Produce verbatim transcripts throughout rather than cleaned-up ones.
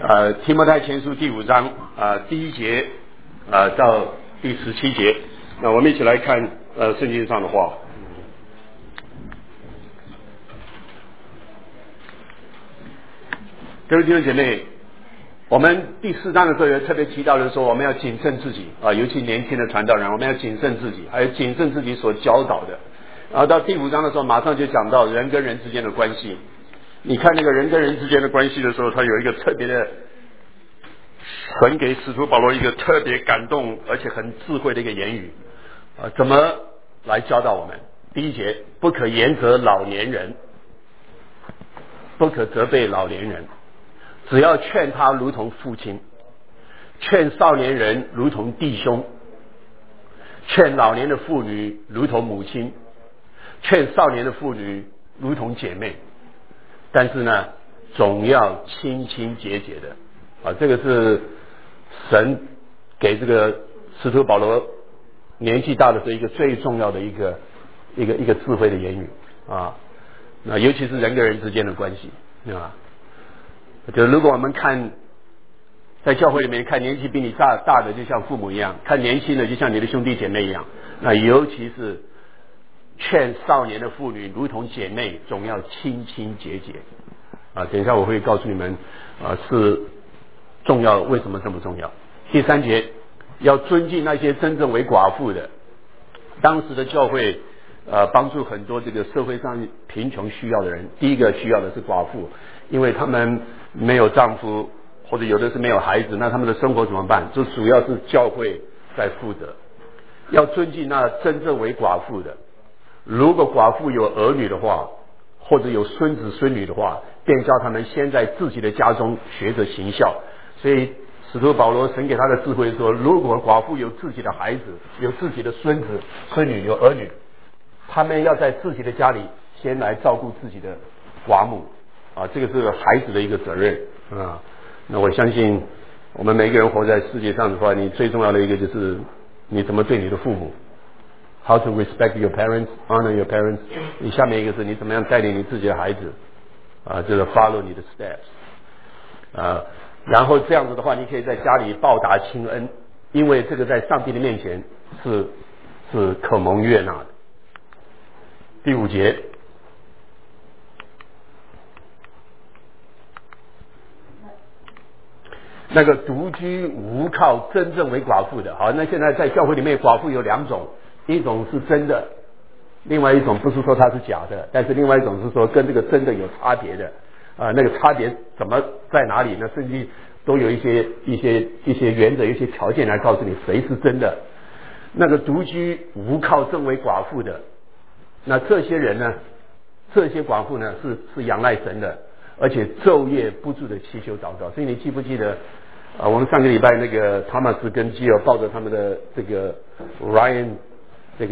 呃，提摩太前书第五章啊、呃、第一节啊、呃、到第十七节，那我们一起来看呃圣经上的话。各位弟兄姐妹，我们第四章的时候有特别提到的说，我们要谨慎自己啊、呃，尤其年轻的传道人，我们要谨慎自己，还有谨慎自己所教导的。然后到第五章的时候，马上就讲到人跟人之间的关系。你看那个人跟人之间的关系的时候，他有一个特别的，神给使徒保罗一个特别感动而且很智慧的一个言语啊、呃，怎么来教导我们？第一节，不可严责老年人，不可责备老年人，只要劝他如同父亲，劝少年人如同弟兄，劝老年的妇女如同母亲，劝少年的妇女如同姐妹。但是呢，总要清清节节的啊，这个是神给这个使徒保罗年纪大的时候一个最重要的一个一个一个智慧的言语啊。那尤其是人跟人之间的关系啊，就如果我们看在教会里面看年纪比你大大的就像父母一样，看年轻的就像你的兄弟姐妹一样，那尤其是劝少年的妇女如同姐妹，总要清清节节啊。等一下我会告诉你们啊，是重要，为什么这么重要。第三节，要尊敬那些真正为寡妇的。当时的教会呃帮助很多这个社会上贫穷需要的人，第一个需要的是寡妇，因为他们没有丈夫，或者有的是没有孩子，那他们的生活怎么办？这主要是教会在负责。要尊敬那真正为寡妇的。如果寡妇有儿女的话，或者有孙子孙女的话，便叫他们先在自己的家中学着行孝。所以使徒保罗神给他的智慧说，如果寡妇有自己的孩子，有自己的孙子孙女，有儿女，他们要在自己的家里先来照顾自己的寡母啊，这个是孩子的一个责任啊。那我相信我们每个人活在世界上的话，你最重要的一个就是你怎么对你的父母，How to respect your parents, honor your parents。 你下面一个是你怎么样带领你自己的孩子啊，就是 follow 你的 steps 啊，然后这样子的话，你可以在家里报答亲恩，因为这个在上帝的面前是是可蒙悦纳的。第五节，那个独居无靠真正为寡妇的，好，那现在在教会里面寡妇有两种，一种是真的，另外一种不是说它是假的，但是另外一种是说跟这个真的有差别的啊、呃，那个差别怎么在哪里呢？甚至都有一些一些一些原则、一些条件来告诉你谁是真的。那个独居无靠正为寡妇的，那这些人呢，这些寡妇呢是是仰赖神的，而且昼夜不住的祈求祷告。所以你记不记得啊、呃？我们上个礼拜那个汤马斯跟基尔抱着他们的这个 Ryan 这个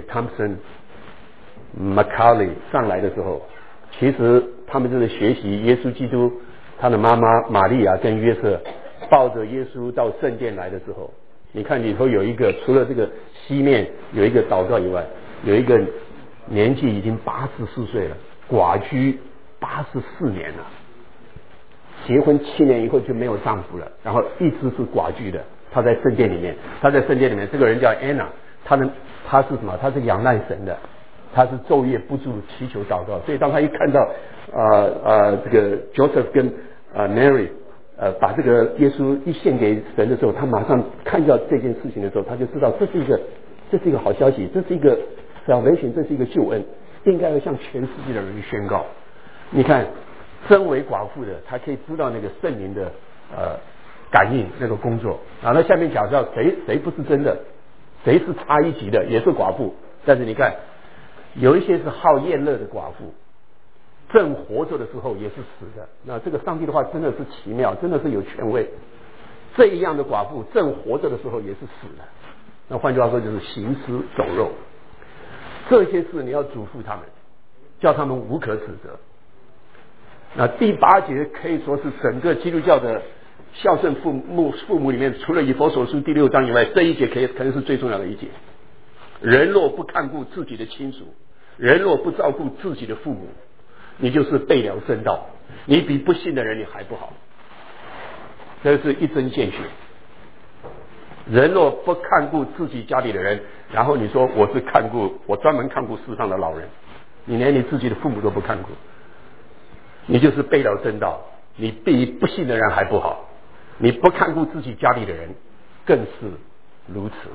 Thompson、Macaulay 上来的时候，其实他们就是学习耶稣基督，他的妈妈玛利亚跟约瑟抱着耶稣到圣殿来的时候，你看里头有一个，除了这个西面有一个祷告以外，有一个年纪已经八十四岁了，寡居八十四年了，结婚七年以后就没有丈夫了，然后一直是寡居的。他在圣殿里面，他在圣殿里面，这个人叫 Anna， 他的他是什么？他是仰赖神的，他是昼夜不住祈求祷告。所以当他一看到呃呃这个 Joseph 跟呃 Mary 呃把这个耶稣一献给神的时候，他马上看到这件事情的时候，他就知道这是一个这是一个好消息，这是一个 salvation， 这是一个救恩，应该要向全世界的人宣告。你看，身为寡妇的，他可以知道那个圣灵的呃感应那个工作啊。那下面讲到谁谁不是真的，谁是差一级的，也是寡妇。但是你看，有一些是好厌乐的寡妇，正活着的时候也是死的。那这个上帝的话真的是奇妙，真的是有权威。这样的寡妇正活着的时候也是死的。那换句话说就是行尸走肉。这些事你要嘱咐他们，叫他们无可指责。那第八节可以说是整个基督教的孝顺父母父母里面，除了以弗所书第六章以外，这一节可以可能是最重要的一节。人若不看顾自己的亲属，人若不照顾自己的父母，你就是背了正道，你比不信的人你还不好。 这是一针见血。人若不看顾自己家里的人，然后你说我是看顾，我专门看顾世上的老人，你连你自己的父母都不看顾，你就是背了正道，你比不信的人还不好。你不看顾自己家里的人，更是如此。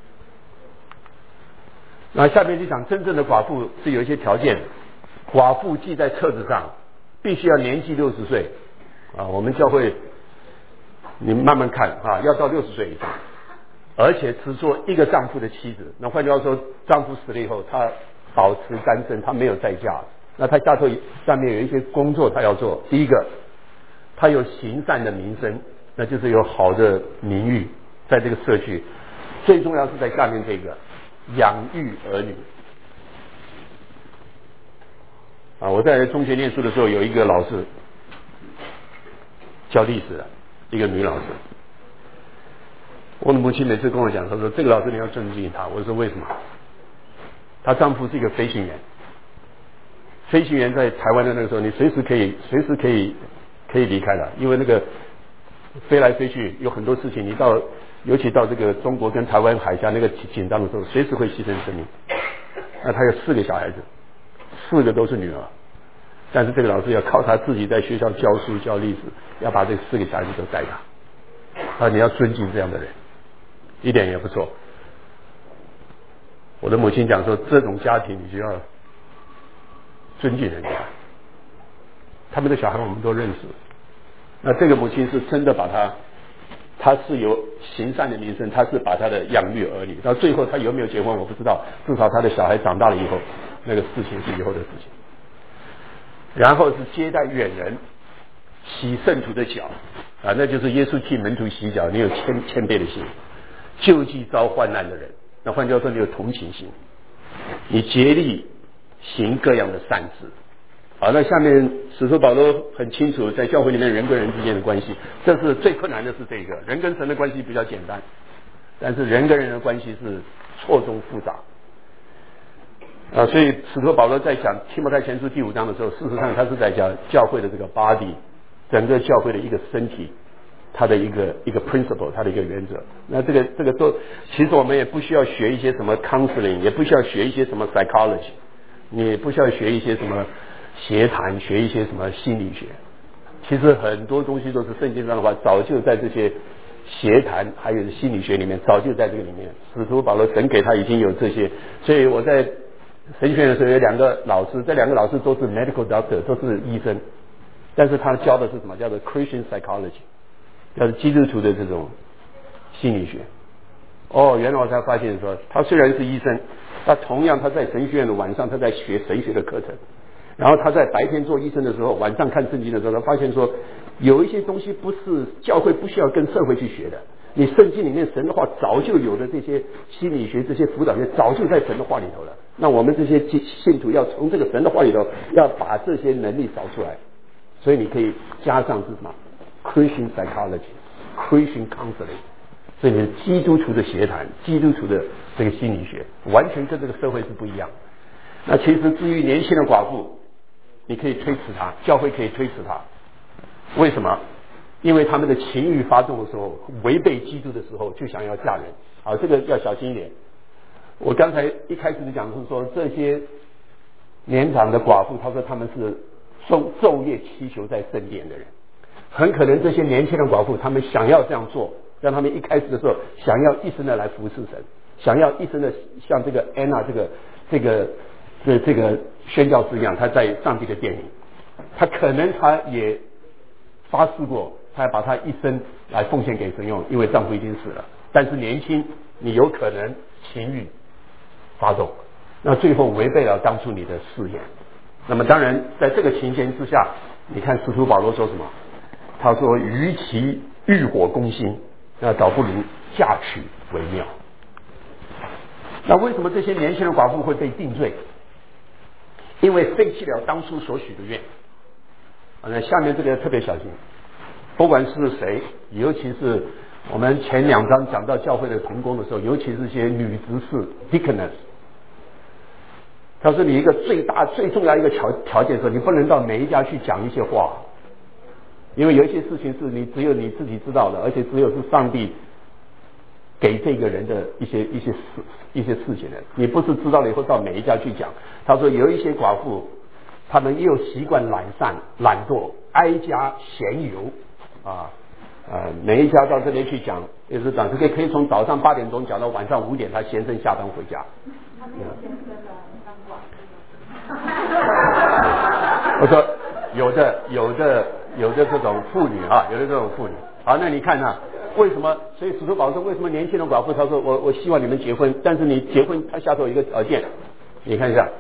那下面就讲真正的寡妇是有一些条件，寡妇记在册子上，必须要年纪六十岁啊。我们教会你慢慢看啊，要到六十岁以上，而且只做一个丈夫的妻子。那换句话说，丈夫死了以后，她保持单身，她没有再嫁。那她下头下面有一些工作她要做。第一个，她有行善的名声，那就是有好的名誉在这个社区。最重要是在下面这个养育儿女啊。我在中学念书的时候，有一个老师教历史的一个女老师，我的母亲每次跟我讲，她说这个老师你要尊敬他。我说为什么？她丈夫是一个飞行员，飞行员在台湾的那个时候，你随时可以随时可以可以离开的，因为那个飞来飞去有很多事情，你到尤其到这个中国跟台湾海峡那个紧张的时候，随时会牺牲生命。那他有四个小孩子，四个都是女儿，但是这个老师要靠他自己在学校教书教历史，要把这四个小孩子都带大。啊，你要尊敬这样的人，一点也不错。我的母亲讲说，这种家庭你就要尊敬人家，他们的小孩我们都认识。那这个母亲是真的把他，他是有行善的名声，他是把他的养育儿女，到最后他有没有结婚我不知道，至少他的小孩长大了以后，那个事情是以后的事情。然后是接待远人，洗圣徒的脚啊，那就是耶稣替门徒洗脚，你有谦谦卑的心，救济遭患难的人。那换句话说，你有同情心，你竭力行各样的善事。好，那下面使徒保罗很清楚，在教会里面人跟人之间的关系，这是最困难的是这个人跟神的关系比较简单，但是人跟人的关系是错综复杂啊。所以使徒保罗在讲提摩太前书第五章的时候，事实上他是在讲教会的这个 body， 整个教会的一个身体，它的一个一个 principle， 它的一个原则。那这个这个都其实我们也不需要学一些什么 counseling， 也不需要学一些什么 psychology， 你也不需要学一些什么协谈，学一些什么心理学。其实很多东西都是圣经上的话，早就在这些协谈还有心理学里面，早就在这个里面。使徒保罗神给他已经有这些，所以我在神学院的时候有两个老师，这两个老师都是 medical doctor， 都是医生，但是他教的是什么？叫做 Christian psychology， 叫做基督徒的这种心理学。哦，原来我才发现说，他虽然是医生，他同样他在神学院的晚上他在学神学的课程。然后他在白天做医生的时候，晚上看圣经的时候，他发现说，有一些东西不是教会不需要跟社会去学的。你圣经里面神的话早就有的，这些心理学、这些辅导学早就在神的话里头了。那我们这些信徒要从这个神的话里头，要把这些能力找出来。所以你可以加上是什么 Christian psychology、Christian counseling， 所以你是基督徒的协谈、基督徒的这个心理学，完全跟这个社会是不一样的。那其实至于年轻的寡妇，你可以推辞他，教会可以推辞他。为什么？因为他们的情欲发动的时候，违背基督的时候，就想要嫁人。好，这个要小心一点。我刚才一开始就讲是说，这些年长的寡妇，他说他们是昼昼夜祈求在圣殿的人，很可能这些年轻的寡妇，他们想要这样做，让他们一开始的时候想要一生的来服侍神，想要一生的像这个安娜这个这个。这这个宣教师一样，他在上帝的殿里，他可能他也发誓过，他要把他一生来奉献给神用，因为丈夫已经死了。但是年轻，你有可能情欲发动，那最后违背了当初你的誓言。那么当然，在这个情形之下，你看使徒保罗说什么？他说：“与其欲火攻心，那倒不如嫁娶为妙。”那为什么这些年轻的寡妇会被定罪？因为废弃了当初所许的愿。啊，那下面这个特别小心，不管是谁，尤其是我们前两章讲到教会的同工的时候，尤其是些女执事 deaconess， 他说你一个最大最重要一个条条件是，你不能到每一家去讲一些话， 因为有一些事情是你只有你自己知道的，而且只有是上帝给这个人的一些一些事一些事情的，你不是知道了以后到每一家去讲。他说有一些寡妇，他们又习惯懒散懒惰，挨家闲游啊。呃，每一家到这边去讲，也是讲这个可以从早上八点钟讲到晚上五点，他先生下班回家。他没有先生的当寡妇。我说有的有的有的这种妇女啊，有的这种妇女。好，那你看呢、啊？为什么？所以使徒保罗说，为什么年轻的寡妇他说我我希望你们结婚，但是你结婚他下头有一个条件，你看一下。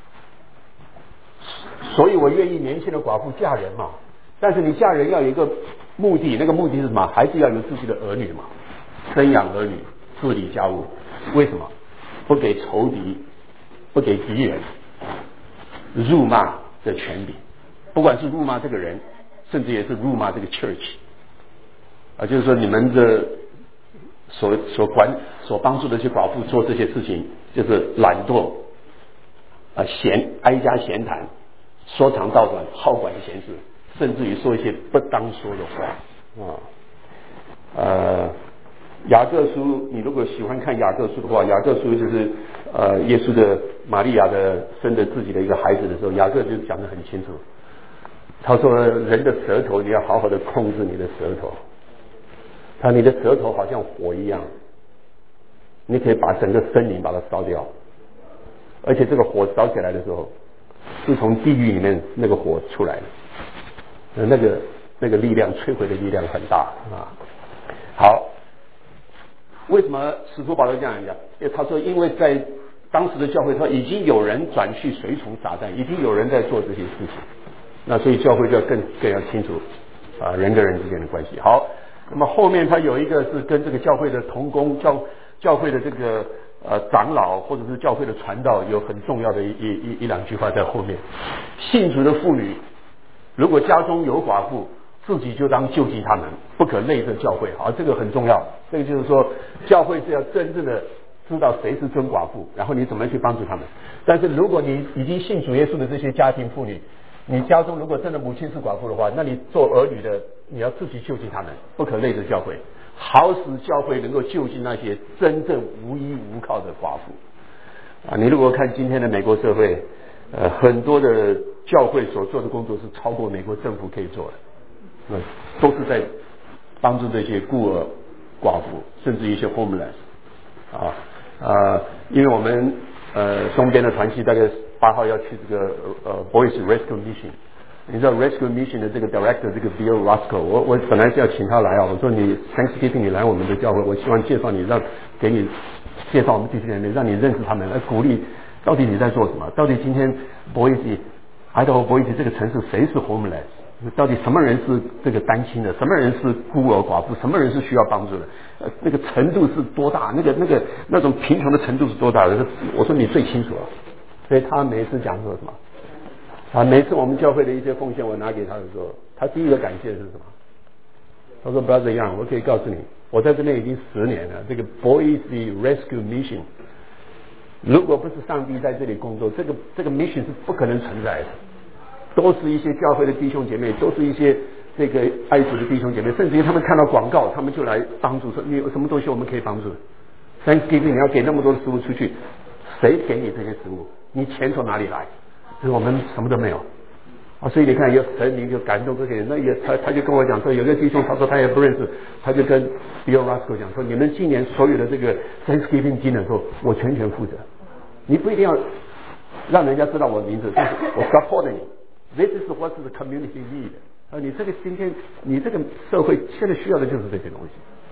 所以我愿意年轻的寡妇嫁人嘛，但是你嫁人要有一个目的，那个目的是什么？还是要有自己的儿女嘛，生养儿女，治理家务。为什么？不给仇敌，不给敌人辱骂的权柄，不管是辱骂这个人，甚至也是辱骂这个 church 啊，就是说你们的所所管所帮助的这些寡妇做这些事情，就是懒惰啊，闲挨家闲谈，说长道短，好管闲事，甚至于说一些不当说的话啊。呃，雅各书，你如果喜欢看雅各书的话，雅各书就是呃耶稣的玛利亚的生的自己的一个孩子的时候，雅各就讲得很清楚。他说人的舌头你要好好的控制你的舌头，他你的舌头好像火一样，你可以把整个森林把它烧掉，而且这个火烧起来的时候是从地狱里面那个火出来的，那个那个力量摧毁的力量很大啊。好，为什么使徒保罗这样讲？因为他说，因为在当时的教会，他已经有人转去随从撒旦，已经有人在做这些事情，那所以教会就要更更要清楚啊人跟人之间的关系。好，那么后面他有一个是跟这个教会的同工教教会的这个呃长老或者是教会的传道有很重要的一一一两句话在后面。信主的妇女，如果家中有寡妇，自己就当救济他们，不可累着教会。好，这个很重要。这个就是说，教会是要真正的知道谁是真寡妇，然后你怎么去帮助他们。但是如果你已经信主耶稣的这些家庭妇女，你家中如果真的母亲是寡妇的话，那你做儿女的，你要自己救济他们，不可累着教会，好使教会能够救济那些真正无依无靠的寡妇。啊，你如果看今天的美国社会，呃，很多的教会所做的工作是超过美国政府可以做的。那都是在帮助这些孤儿、寡妇，甚至一些 homeless 啊啊，因为我们呃东边的团契大概八号要去这个呃 Boys Rescue Mission， 你知道 Rescue Mission 的这个 director 这个 Bill Roscoe， 我我本来是要请他来啊，我说你 Thanksgiving 你来我们的教会，我希望介绍你，让给你介绍我们这些人，让你认识他们，来鼓励到底你在做什么，到底今天 Boise Idaho Boise 这个城市谁是 homeless？到底什么人是这个单亲的，什么人是孤儿寡妇，什么人是需要帮助的，呃，那个程度是多大，那个那个那种贫穷的程度是多大的，我说你最清楚了。所以他每次讲说什么啊，每次我们教会的一些奉献我拿给他的时候，他第一个感谢的是什么？他说 Brother Young， 我可以告诉你，我在这边已经十年了，这个 Boise Rescue Mission 如果不是上帝在这里工作，这个这个 mission 是不可能存在的，都是一些教会的弟兄姐妹，都是一些这个爱主的弟兄姐妹，甚至于他们看到广告，他们就来帮助，说你有什么东西我们可以帮助。Thanksgiving 你要给那么多的食物出去，谁给你这些食物？你钱从哪里来？就是我们什么都没有啊，所以你看有神明就感动这些人，那也他他就跟我讲说，有个弟兄他说他也不认识，他就跟 Bill Roscoe 讲说，你们今年所有的这个 Thanksgiving dinner 说，我全权负责，你不一定要让人家知道我的名字，但是我 support 你。This is what the community need。啊，你这个今天，你这个社会现在需要的就是这些东西。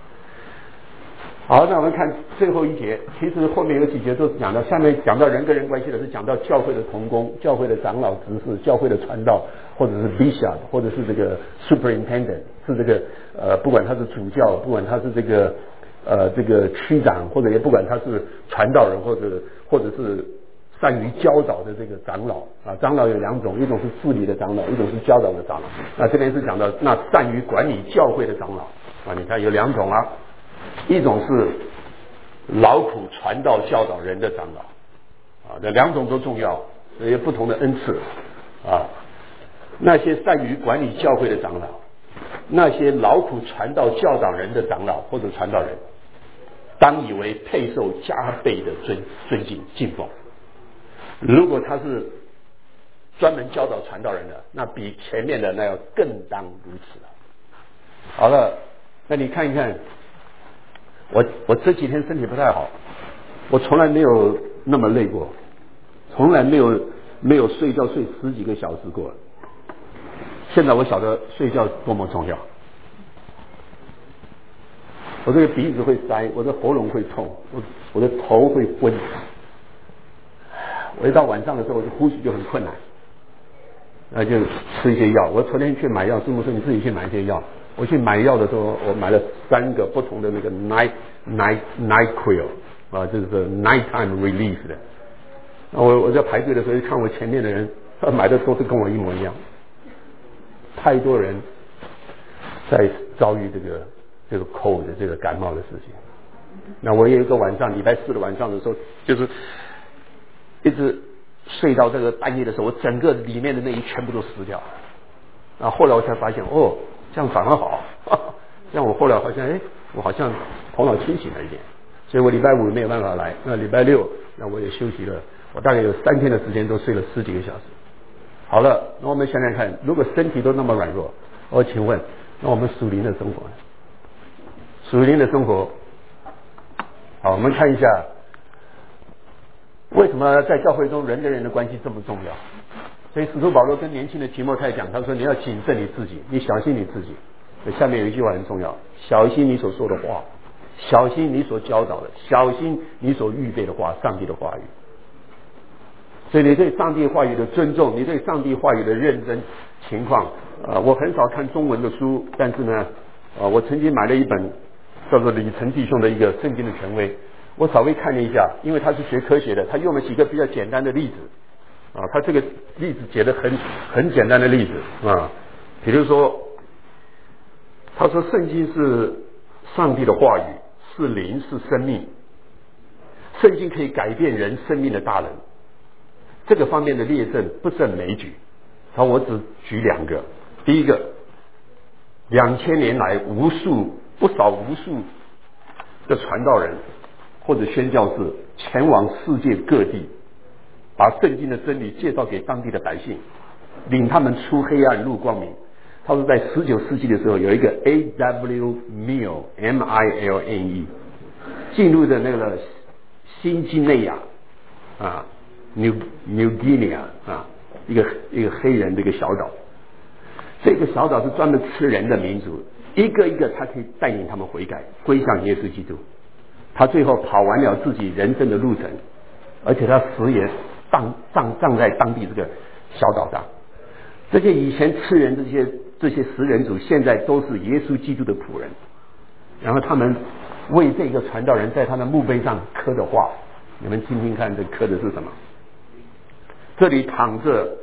好，那我们看最后一节，其实后面有几节都是讲到，下面讲到人跟人关系的是讲到教会的同工、教会的长老执事、教会的传道，或者是 bishop， 或者是这个 superintendent， 是这个呃，不管他是主教，不管他是这个呃这个区长，或者也不管他是传道人，或者或者是善于教导的这个长老啊，长老有两种，一种是治理的长老，一种是教导的长老。那这边是讲到那善于管理教会的长老啊，你看有两种啊，一种是劳苦传道教导人的长老啊，这两种都重要，有不同的恩赐啊。那些善于管理教会的长老， 那些劳苦传道教导人的长老或者传道人，当以为配受加倍的尊尊敬敬奉。如果他是专门教导传道人的，那比前面的那要更当如此了。好了，那你看一看，我我这几天身体不太好，我从来没有那么累过，从来没有没有睡觉睡十几个小时过。现在我晓得睡觉多么重要。我这个鼻子会塞，我的喉咙会痛，我我的头会昏。我一到晚上的时候，我的呼吸就很困难，那就吃一些药。我昨天去买药，师母说你自己去买一些药。我去买药的时候，我买了三个不同的那个 night night NyQuil 啊，这是 nighttime relief 的。我我在排队的时候，看我前面的人买的都是跟我一模一样。太多人在遭遇这个这个 cold 这个感冒的事情。那我有一个晚上，礼拜四的晚上的时候，就是一直睡到这个半夜的时候，我整个里面的内衣全部都湿掉了。然后后来我才发现，哦，这样反而好，这样我后来好像，哎，我好像头脑清醒了一点。所以我礼拜五没有办法来，那礼拜六那我也休息了，我大概有三天的时间都睡了十几个小时。好了，那我们想想看，如果身体都那么软弱，我请问，那我们属灵的生活呢？属灵的生活，好，我们看一下，为什么在教会中人跟人的关系这么重要？所以使徒保罗跟年轻的提摩太讲，他说你要谨慎你自己，你小心你自己。下面有一句话很重要，小心你所说的话，小心你所教导的，小心你所预备的话，上帝的话语。所以你对上帝话语的尊重，你对上帝话语的认真情况，呃，我很少看中文的书，但是呢，呃，我曾经买了一本叫做李成弟兄的一个圣经的权威，我稍微看了一下，因为他是学科学的，他用了几个比较简单的例子，啊，他这个例子举得很很简单的例子啊，比如说，他说圣经是上帝的话语，是灵，是生命，圣经可以改变人生命的大能。这个方面的列证不胜枚举，好，我只举两个。第一个，两千年来无数不少无数的传道人或者宣教士前往世界各地，把圣经的真理介绍给当地的百姓，领他们出黑暗入光明。他说在十九世纪的时候，有一个 A W Milne M I L N E 进入的那个新几内亚啊New New Guinea 啊，一个一个黑人的一个小岛，这个小岛是专门吃人的民族，一个一个他可以带领他们悔改，归向耶稣基督。他最后跑完了自己人生的路程，而且他死也葬葬葬在当地这个小岛上。这些以前吃人这些这些食人族，现在都是耶稣基督的仆人。然后他们为这个传道人在他的墓碑上刻的话，你们听听看，这刻的是什么？这里躺着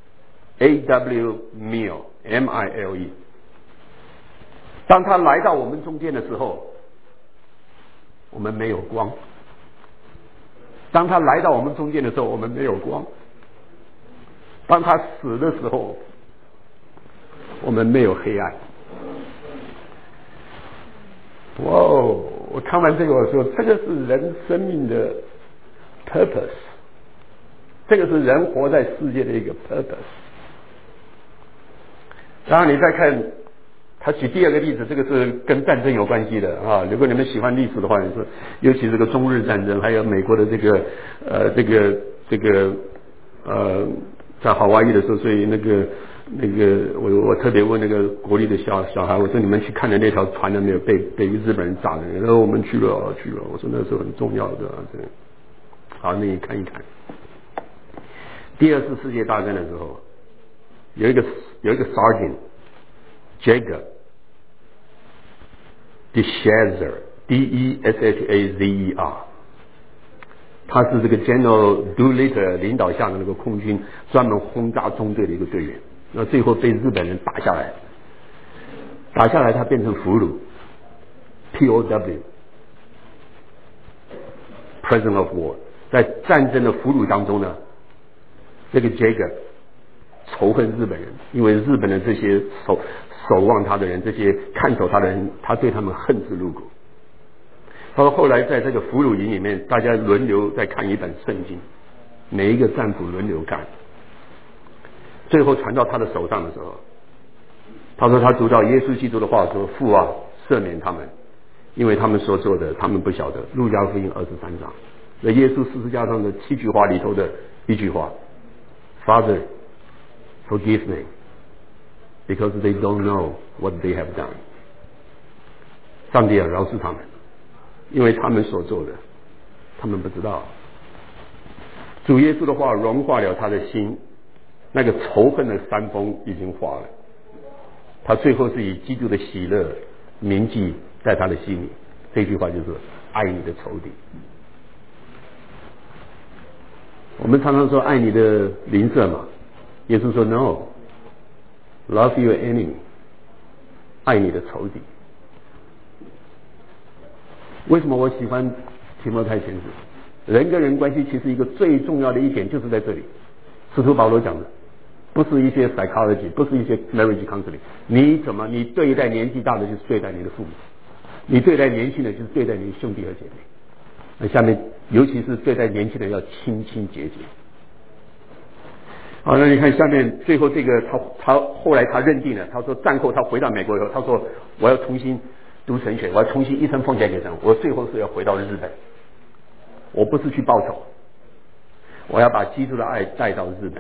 A W Milne M I L E。当他来到我们中间的时候，我们没有光；当他来到我们中间的时候，我们没有光；当他死的时候，我们没有黑暗。哇哦！我看完这个，我说这个是人生命的 purpose。这个是人活在世界的一个 purpose。然后你再看，他举第二个例子，这个是跟战争有关系的啊。如果你们喜欢历史的话，你说，尤其这个中日战争，还有美国的这个呃这个这个呃在夏威夷的时候，所以那个那个我我特别问那个国立的小小孩，我说你们去看的那条船有没有被被日本人炸的？然后我们去了去了，我说那时候很重要的这个。好，那你看一看。第二次世界大战的时候，有一个有一个 sergeant Jacob de Schazer D E S H A Z E R， 他是这个 General Doolittle 领导下的那个空军专门轰炸中队的一个队员，那最后被日本人打下来，打下来他变成俘虏 P O W Prisoner of War， 在战争的俘虏当中呢，这个 Jacob 仇恨日本人，因为日本的这些守守望他的人，这些看守他的人，他对他们恨之入骨。他说后来在这个俘虏营里面，大家轮流在看一本圣经，每一个战俘轮流看，最后传到他的手上的时候，他说他读到耶稣基督的话说：“父啊，赦免他们，因为他们所做的他们不晓得。”路加福音二十三章，那耶稣十字架上的七句话里头的一句话 ：“Father, forgive me, because they don't know what they have done。”上帝啊，饶恕他们，因为他们所做的他们不知道。主耶稣的话融化了他的心，那个仇恨的山峰已经化了，他最后是以基督的喜乐铭记在他的心里。这句话就是爱你的仇敌。我们常常说爱你的邻舍嘛，耶稣说 No, love your enemy， 爱你的仇敌。为什么我喜欢提摩太前书？人跟人关系其实一个最重要的一点就是在这里，使徒保罗讲的不是一些 psychology， 不是一些 marriage counseling， 你怎么你对待年纪大的就是对待你的父母，你对待年轻的就是对待你的兄弟和姐妹。那下面尤其是对待年轻人要亲亲节节。好，那你看下面最后这个他他后来他认定了，他说战后他回到美国以后，他说我要重新读神学，我要重新一生奉献给神，我最后是要回到日本，我不是去报仇，我要把基督的爱带到日本。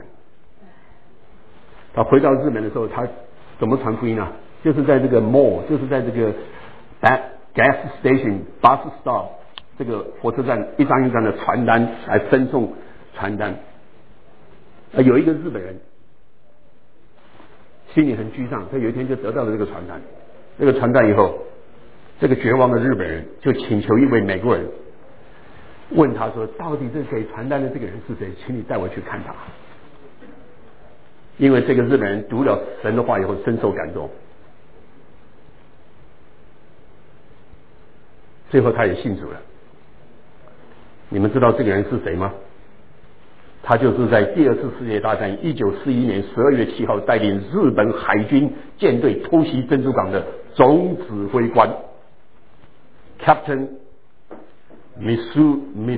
他回到日本的时候，他怎么传福音啊？就是在这个 mall， 就是在这个 gas station 巴士 stop 这个火车站一张一张的传单来分送传单。有一个日本人心里很沮丧，他有一天就得到了这个传单。这个传单以后，这个绝望的日本人就请求一位美国人，问他说：“到底这给传单的这个人是谁？请你带我去看他。”因为这个日本人读了神的话以后深受感动，最后他也信主了。你们知道这个人是谁吗？他就是在第二次世界大战一九四一年十二月七号带领日本海军舰队偷袭珍珠港的总指挥官 Captain Mitsuo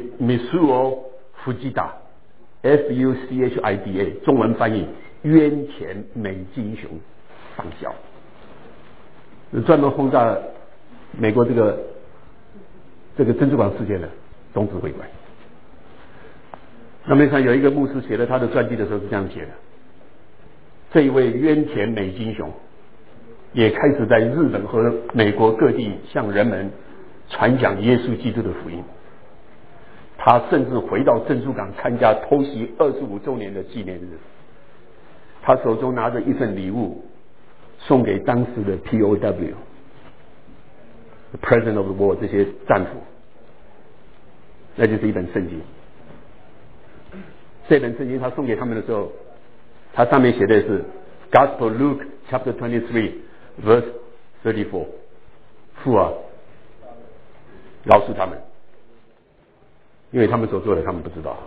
Fujita F U C H I D A， 中文翻译渊田美金雄上校，专门轰炸美国这个这个珍珠港事件的总指挥官。那么看有一个牧师写了他的传记的时候是这样写的：这一位渊田美金雄也开始在日本和美国各地向人们传讲耶稣基督的福音。他甚至回到珍珠港参加偷袭二十五周年的纪念日。他手中拿着一份礼物，送给当时的 P O W、President of the War 这些战俘，那就是一本圣经。这本圣经他送给他们的时候，他上面写的是 Gospel Luke chapter twenty-three verse thirty-four， 父啊，饶恕他们，因为他们所做的他们不知道。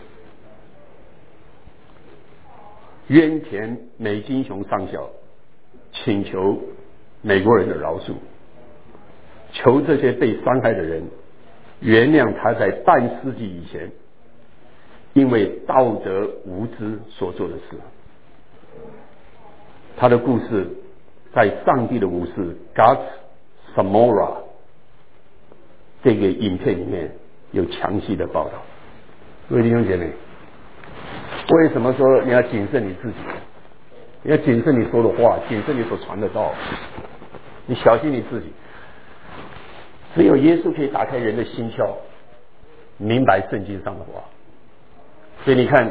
渊田美金雄上校请求美国人的饶恕，求这些被伤害的人原谅他在半世纪以前因为道德无知所做的事。他的故事在上帝的武士 God's Samora 这个影片里面有详细的报道。各位弟兄姐妹，为什么说你要谨慎你自己？你要谨慎你说的话，谨慎你所传的道，你小心你自己。只有耶稣可以打开人的心窍，明白圣经上的话。所以你看，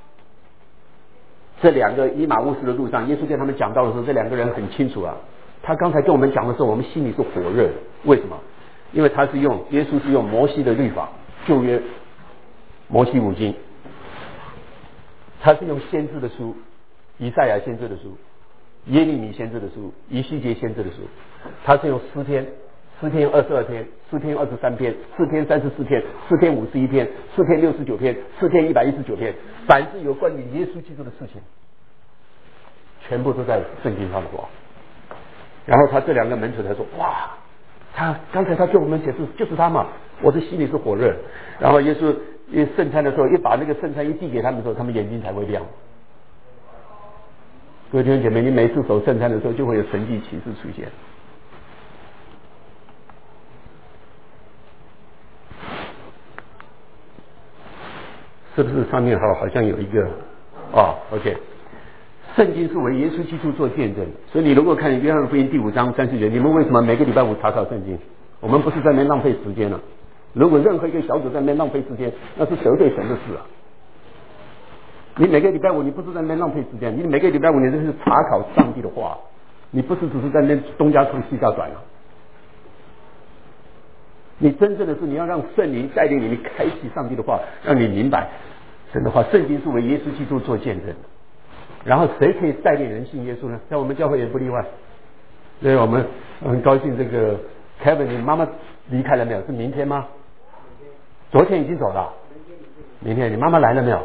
这两个以马忤斯的路上，耶稣跟他们讲道的时候，这两个人很清楚啊。他刚才跟我们讲的时候，我们心里是火热的。为什么？因为他是用耶稣是用摩西的律法，旧约摩西五经，他是用先知的书，以赛亚先知的书，耶利米先知的书，以西结先知的书，他是用诗篇。诗篇二十二篇，诗篇二十三篇，诗篇三十四篇，诗篇五十一篇，诗篇六十九篇，诗篇一百一十九篇，凡是有关于耶稣基督的事情， 全部都在圣经上的话。然后他这两个门徒才说：哇，他刚才他对我们解释就是他嘛，我的心里是火热。然后耶稣一圣餐的时候，一把那个圣餐一递给他们的时候，他们眼睛才会亮。各位弟兄姐妹，你每次守圣餐的时候，就会有神迹奇事出现。是不是上面好好像有一个哦 OK， 圣经是为耶稣基督做见证，所以你如果看约翰福音第五章三十节，你们为什么每个礼拜五查考圣经？我们不是在那边浪费时间了。如果任何一个小组在那边浪费时间，那是得罪神的事啊。你每个礼拜五你不是在那边浪费时间，你每个礼拜五你这是查考上帝的话，你不是只是在那边东家长西家短啊。你真正的是你要让圣灵带领你，你开启上帝的话，让你明白神的话。圣经是为耶稣基督做见证的。然后谁可以带领人信耶稣呢？在我们教会也不例外。所以我们很高兴，这个 Kevin， 你妈妈离开了没有？是明天吗？昨天已经走了。明天你妈妈来了没有？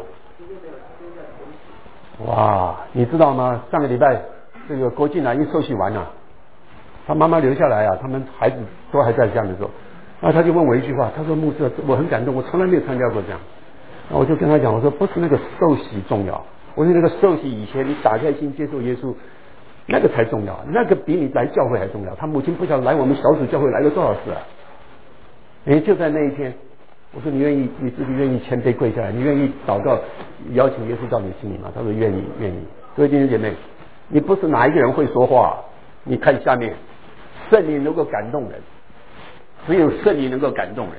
哇，你知道吗？上个礼拜这个郭靖南一受洗完了，他妈妈留下来啊，他们孩子都还在家的时候。然后他就问我一句话，他说：牧师，我很感动，我从来没有参加过这样。然后我就跟他讲，我说不是那个受洗重要，我说那个受洗以前你打开心接受耶稣，那个才重要，那个比你来教会还重要。他母亲不晓得来我们小组教会来了多少次啊！哎，就在那一天，我说你愿意，你自己愿意谦卑跪下来，你愿意祷告邀请耶稣到你心里吗？他说愿意，愿意。各位弟兄姐妹，你不是哪一个人会说话，你看下面，圣灵能够感动人。只有圣灵能够感动人。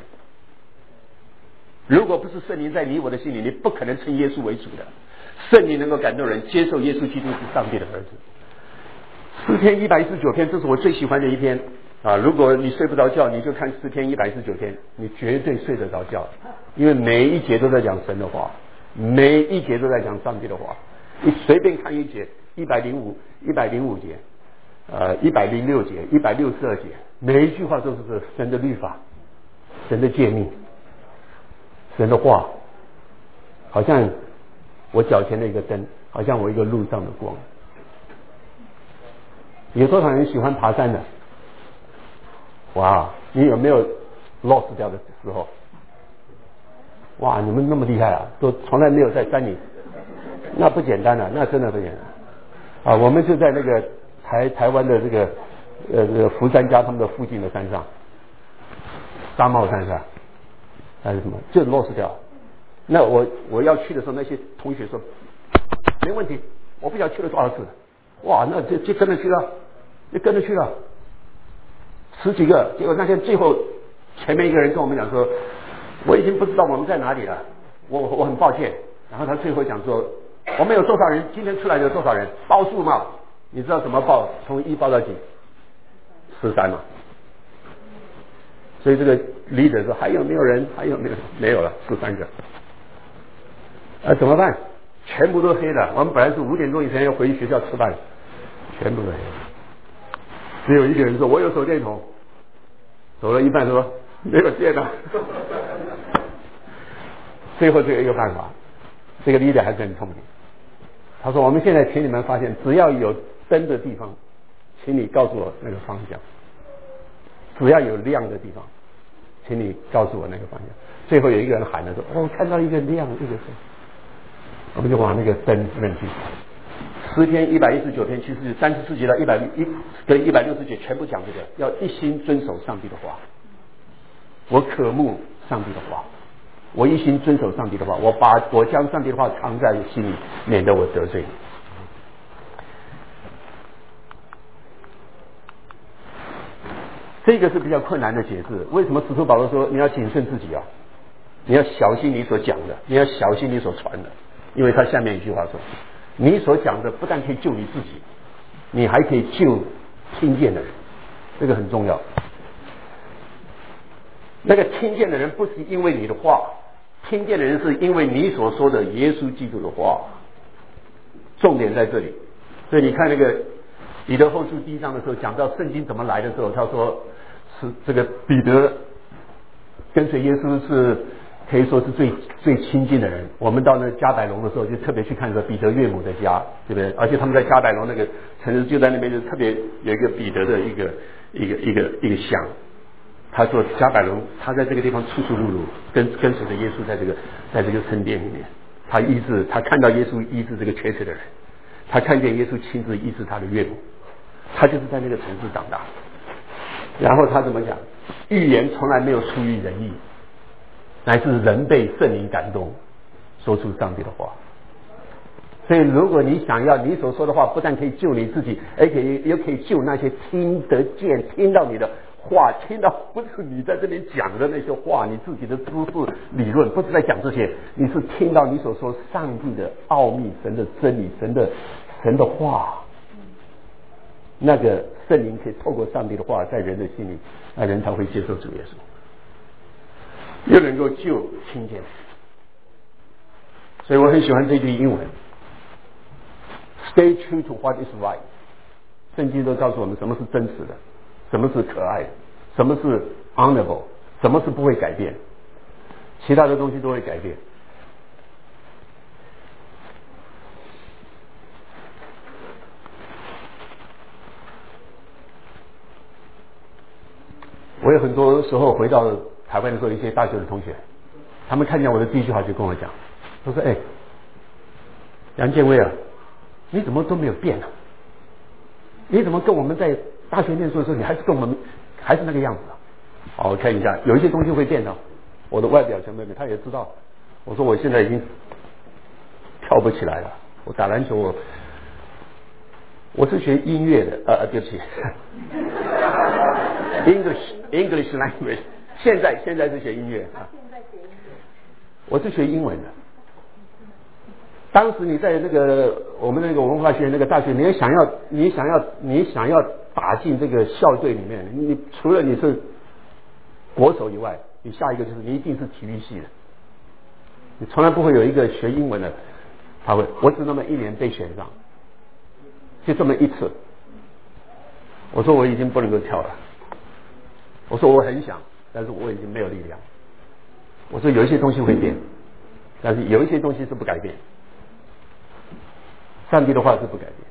如果不是圣灵在你我的心里，你不可能称耶稣为主的。圣灵能够感动人，接受耶稣基督是上帝的儿子。诗篇一百一十九篇，这是我最喜欢的一篇啊！如果你睡不着觉，你就看诗篇一百一十九篇，你绝对睡得着觉，因为每一节都在讲神的话，每一节都在讲上帝的话。你随便看一节，一百零五、一百零五节，呃，一百零六节、一百六十二节。每一句话都是神的律法，神的诫命，神的话，好像我脚前的一个灯，好像我一个路上的光。有多少人喜欢爬山的？哇，你有没有 lost 掉的时候？哇，你们那么厉害啊，都从来没有在山里，那不简单啊，那真的不简单啊！我们就在那个台台湾的这个。呃，这个福山家他们的附近的山上，沙帽山上还是什么，就 lost 掉。那我我要去的时候，那些同学说没问题，我不晓得去了多少次。哇，那就就跟着去了，就跟着去了，十几个。结果那天最后前面一个人跟我们讲说，我已经不知道我们在哪里了，我我很抱歉。然后他最后讲说，我们有多少人？今天出来有多少人？报数嘛？你知道怎么报？从一报到几？十三嘛，所以这个 leader 说还有没有人？还有没有？没有了，十三个。啊，怎么办？全部都黑了。我们本来是五点钟以前要回学校吃饭，全部都黑了。只有一个人说：“我有手电筒。”走了一半说：“没有电了。”最后只有一个办法，这个 leader 还是很聪明。他说：“我们现在请你们发现，只要有灯的地方。”请你告诉我那个方向，只要有亮的地方，请你告诉我那个方向。最后有一个人喊了说：“哦，看到一个亮一个灯。”我们就往那个灯这边去。诗篇一百一十九篇，其实三十四节到一百一跟一百六十节全部讲这个，要一心遵守上帝的话。我渴慕上帝的话，我一心遵守上帝的话，我把我将上帝的话藏在心里，免得我得罪你。这个是比较困难的解释。为什么使徒保罗说你要谨慎自己啊？你要小心你所讲的，你要小心你所传的，因为他下面一句话说，你所讲的不但可以救你自己，你还可以救听见的人，这个很重要。那个听见的人不是因为你的话，听见的人是因为你所说的耶稣基督的话，重点在这里。所以你看那个彼得后书第一章的时候，讲到圣经怎么来的时候，他说是这个彼得跟随耶稣是可以说是最最亲近的人。我们到那加百隆的时候，就特别去看个彼得岳母的家，对不对？而且他们在加百隆那个城市就在那边，就特别有一个彼得的一个一个一个一个像。他说加百隆，他在这个地方出出入入，跟跟随着耶稣在这个在这个圣殿里面，他医治，他看到耶稣医治这个瘸腿的人，他看见耶稣亲自医治他的岳母，他就是在那个城市长大。然后他怎么讲？预言从来没有出于人意，乃是人被圣灵感动，说出上帝的话。所以如果你想要你所说的话不但可以救你自己，而且也可以救那些听得见听到你的话，听到不是你在这边讲的那些话，你自己的知识理论，不是在讲这些，你是听到你所说上帝的奥秘，神的真理，神的神的话，那个圣灵可以透过上帝的话在人的心里，那人才会接受主耶稣，又能够救听见。所以我很喜欢这句英文 Stay true to what is right。 圣经都告诉我们什么是真实的，什么是可爱的，什么是 honorable， 什么是不会改变，其他的东西都会改变。我有很多时候回到台湾的时候，一些大学的同学，他们看见我的第一句话就跟我讲，他说：“哎，杨建威啊，你怎么都没有变啊？你怎么跟我们在大学念书的时候，你还是跟我们还是那个样子啊？”好，我看一下，有一些东西会变的，我的外表全部变，他也知道。我说我现在已经跳不起来了，我打篮球我我是学音乐的，呃，对不起，English English language， 现在现在是学音乐啊，我是学英文的。当时你在那个我们那个文化学院那个大学，你也想要你想要你想要打进这个校队里面，你除了你是国手以外，你下一个就是你一定是体育系的。你从来不会有一个学英文的，他会，我只那么一年被选上，就这么一次。我说我已经不能够跳了，我说我很想，但是我已经没有力量。我说有一些东西会变，但是有一些东西是不改变。上帝的话是不改变，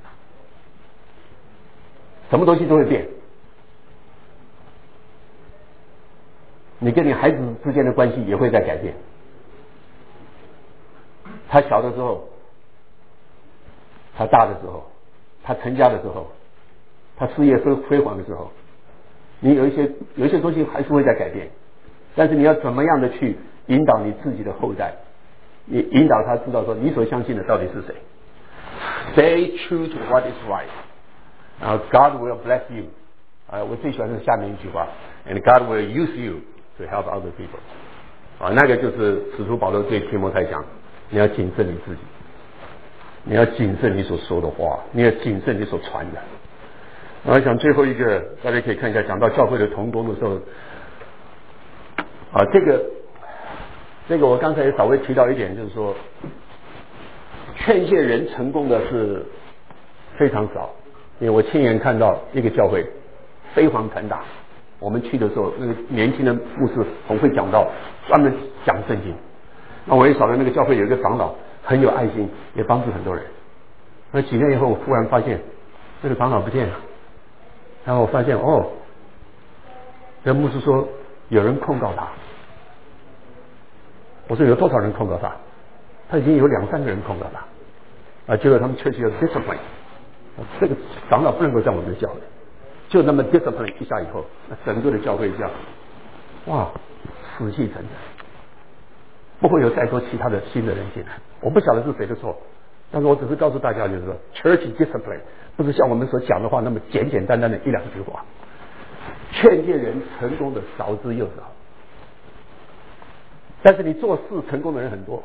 什么东西都会变。你跟你孩子之间的关系也会在改变。他小的时候，他大的时候，他成家的时候，他事业辉辉煌的时候，你有一些有一些东西还是会在改变，但是你要怎么样的去引导你自己的后代，你引导他知道说你所相信的到底是谁。Stay true to what is right. 然后 God will bless you. 啊，我最喜欢是下面一句话 ，And God will use you to help other people. 啊，那个就是使徒保罗对提摩太讲，你要谨慎你自己，你要谨慎你所说的话，你要谨慎你所传的。然后讲最后一个，大家可以看一下，讲到教会的同工的时候，啊，这个这个我刚才也稍微提到一点，就是说。劝诫人成功的是非常少，因为我亲眼看到一个教会飞黄腾达，我们去的时候，那个年轻的牧师很会讲道，专门讲圣经。那我也晓得那个教会有一个长老很有爱心，也帮助很多人。那几年以后，我忽然发现这个长老不见了，然后我发现哦，这牧师说有人控告他。我说有多少人控告他？他已经有两三个人控告他，啊，结果他们确实有 discipline， 这个长老不能够在我们的教会，就那么 discipline 一下以后，那整个的教会这样，哇，死气沉沉，不会有再多其他的新的人进来。我不晓得是谁的错，但是我只是告诉大家，就是说 church discipline 不是像我们所讲的话那么简简单单的一两句话，劝诫人成功的少之又少，但是你做事成功的人很多。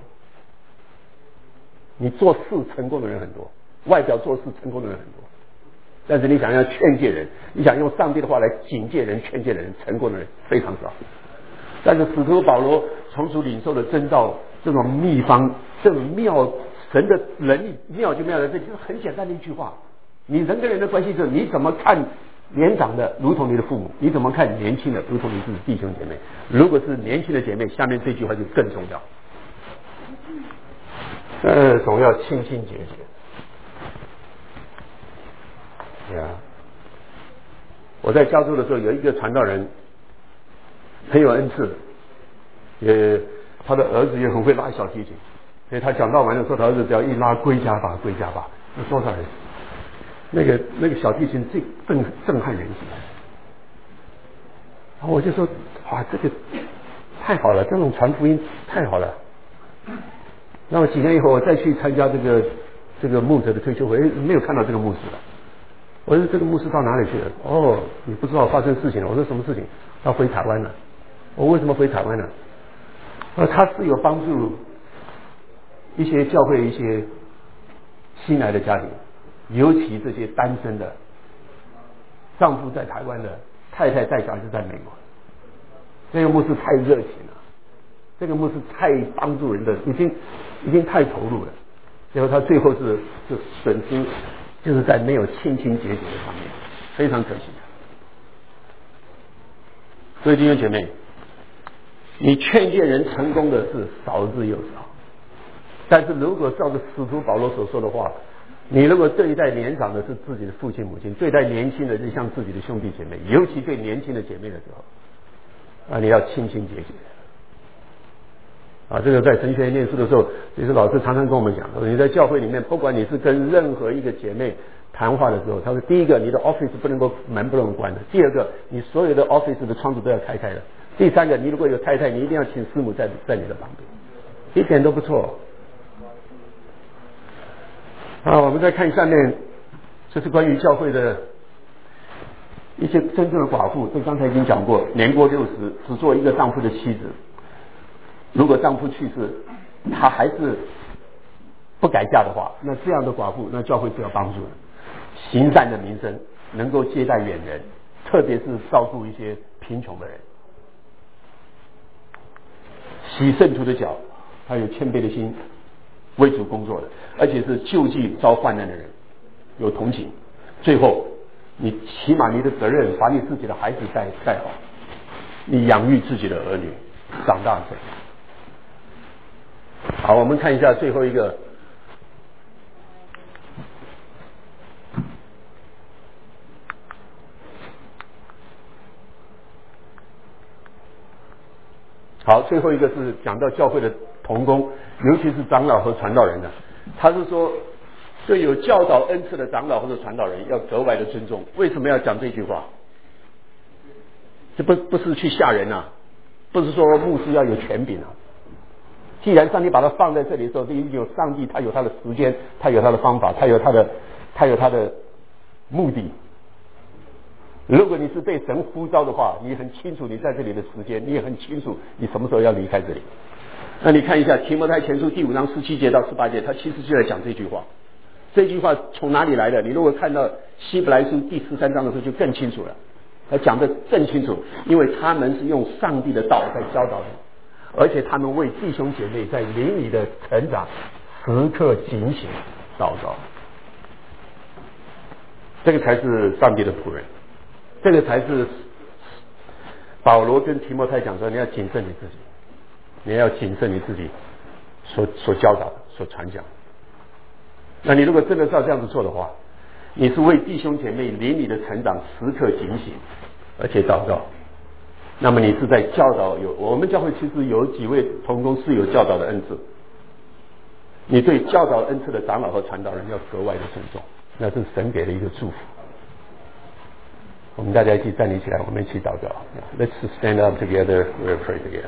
你做事成功的人很多，外表做事成功的人很多，但是你想要劝诫人，你想用上帝的话来警戒人、劝诫人，成功的人非常少。但是使徒保罗从主领受的真道，这种秘方，这种妙神的能力，妙就妙在这里，就是很简单的一句话。你人跟人的关系是，你怎么看年长的如同你的父母，你怎么看年轻的如同你自己弟兄姐妹？如果是年轻的姐妹，下面这句话就更重要。呃，总要清清节节。呀，我在加州的时候，有一个传道人很有恩赐，也他的儿子也很会拉小提琴，所以他讲道完的时候，他儿子只要一拉归家吧，归家吧，有多少人？那个那个小提琴最震震撼人心。然后我就说，哇，这个太好了，这种传福音太好了。那么几年以后，我再去参加这个这个牧者的退休会，没有看到这个牧师了。我说这个牧师到哪里去了？哦，你不知道发生事情了。我说什么事情？他回台湾了。我为什么回台湾呢？呃，他是有帮助一些教会一些新来的家庭，尤其这些单身的，丈夫在台湾的，太太带小孩子在美国。这个牧师太热情了，这个牧师太帮助人的，已经已经太投入了。结果他最后是是损失。就是在没有清清节节的上面，非常可惜。所以弟兄姐妹，你劝诫人成功的是少之又少，但是如果照着使徒保罗所说的话，你如果对待年长的是自己的父亲母亲，对待年轻的是像自己的兄弟姐妹，尤其对年轻的姐妹的时候，啊，你要清清节节。啊，这个在神学院念书的时候，其实老师常常跟我们讲，你在教会里面，不管你是跟任何一个姐妹谈话的时候，他说，第一个，你的 office 不能够门不能关的；第二个，你所有的 office 的窗子都要开开的；第三个，你如果有太太，你一定要请师母在在你的旁边，一点都不错。啊，我们再看下面，这是关于教会的一些真正的寡妇，这刚才已经讲过，年过六十，只做一个丈夫的妻子。如果丈夫去世，她还是不改嫁的话，那这样的寡妇，那教会是要帮助的。行善的名声，能够接待远人，特别是照顾一些贫穷的人。洗圣徒的脚，他有谦卑的心，为主工作的，而且是救济遭患难的人，有同情。最后，你起码你的责任，把你自己的孩子带带好，你养育自己的儿女，长大成。好，我们看一下最后一个。好，最后一个是讲到教会的同工，尤其是长老和传道人的。他是说，对有教导恩赐的长老或者传道人要格外的尊重。为什么要讲这句话？这不不是去吓人啊，不是说牧师要有权柄啊。既然上帝把它放在这里的时候，就有上帝，他有他的时间，他有他的方法，他有他的，他有他的目的。如果你是被神呼召的话，你很清楚你在这里的时间，你也很清楚你什么时候要离开这里。那你看一下提摩太前书第五章十七节到十八节，他其实就在讲这句话。这句话从哪里来的？你如果看到希伯来书第十三章的时候，就更清楚了。他讲得更清楚，因为他们是用上帝的道在教导你。而且他们为弟兄姐妹在灵里的成长时刻警醒祷告，这个才是上帝的仆人，这个才是保罗跟提摩太讲说，你要谨慎你自己，你要谨慎你自己所所教导的所传讲。那你如果真的是要这样子做的话，你是为弟兄姐妹灵里的成长时刻警醒而且祷告，那么你是在教导。有我们教会其实有几位同工是有教导的恩赐，你对教导恩赐的长老和传道人要格外的尊重，那是神给的一个祝福。我们大家一起站立起来，我们一起祷告。Let's stand up together, we'll pray together.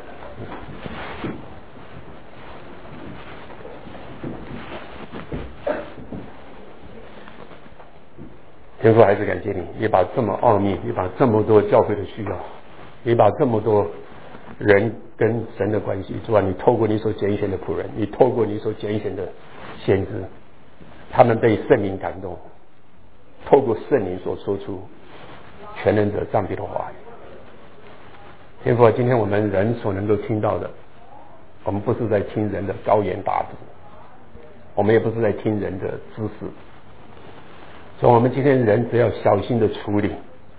天父，还是感谢你，你把这么奥秘，你把这么多教会的需要，你把这么多人跟神的关系，主啊，你透过你所拣选的仆人，你透过你所拣选的先知，他们被圣灵感动，透过圣灵所说出全能者上帝的话语。天父，今天我们人所能够听到的，我们不是在听人的高言大志，我们也不是在听人的知识，所以我们今天人只要小心的处理，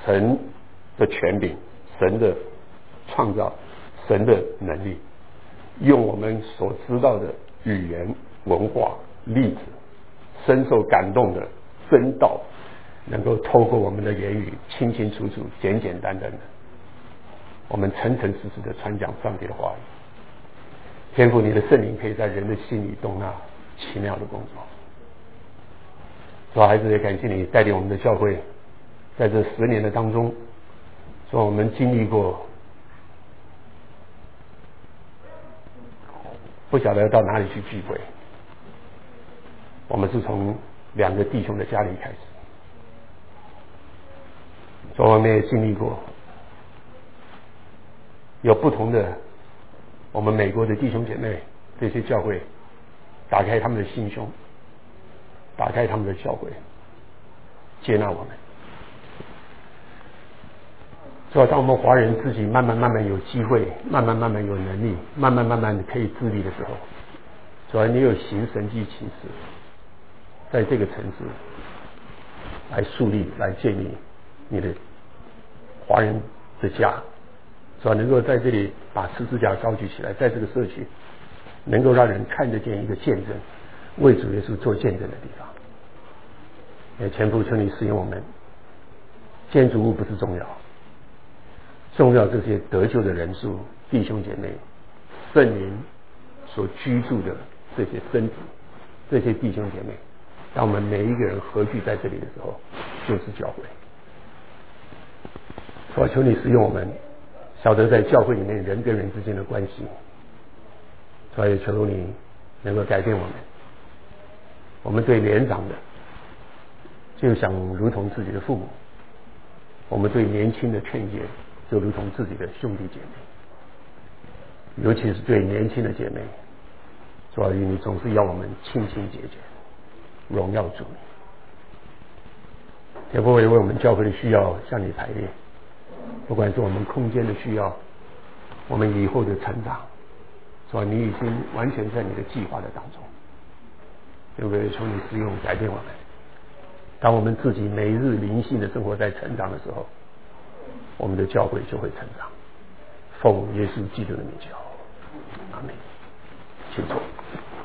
神的权柄、神的创造、神的能力，用我们所知道的语言、文化、例子，深受感动的真道，能够透过我们的言语清清楚楚、简简单单的，我们诚诚实实的传讲上帝的话语。天父，你的圣灵可以在人的心里动那奇妙的工作。主啊，孩子也感谢你带领我们的教会，在这十年的当中，说我们经历过不晓得要到哪里去聚会。我们是从两个弟兄的家里开始，所以我们也经历过有不同的我们美国的弟兄姐妹，这些教会打开他们的心胸，打开他们的教会，接纳我们。所以当我们华人自己慢慢慢慢有机会，慢慢慢慢有能力，慢慢慢慢可以自立的时候，主要你有行神迹奇事，在这个城市来树立、来建立你的华人的家，主要能够在这里把十字架高举起来，在这个社区能够让人看得见一个见证，为主耶稣做见证的地方。也全部求你使用我们，建筑物不是重要，重要这些得救的人数、弟兄姐妹、圣灵所居住的这些身体、这些弟兄姐妹，当我们每一个人合聚在这里的时候，就是教会。所以求你使用我们，晓得在教会里面人跟人之间的关系，所以求你能够改变我们。我们对年长的就想如同自己的父母，我们对年轻的劝诫就如同自己的兄弟姐妹，尤其是对年轻的姐妹，所以你总是要我们清清洁洁，荣耀主。也不会为我们教会的需要向你排列，不管是我们空间的需要，我们以后的成长，所以你已经完全在你的计划的当中。对不对？求你使用改变我们，当我们自己每日灵性的生活在成长的时候，我们的教会就会成长。奉耶稣基督的名求，阿门。请坐。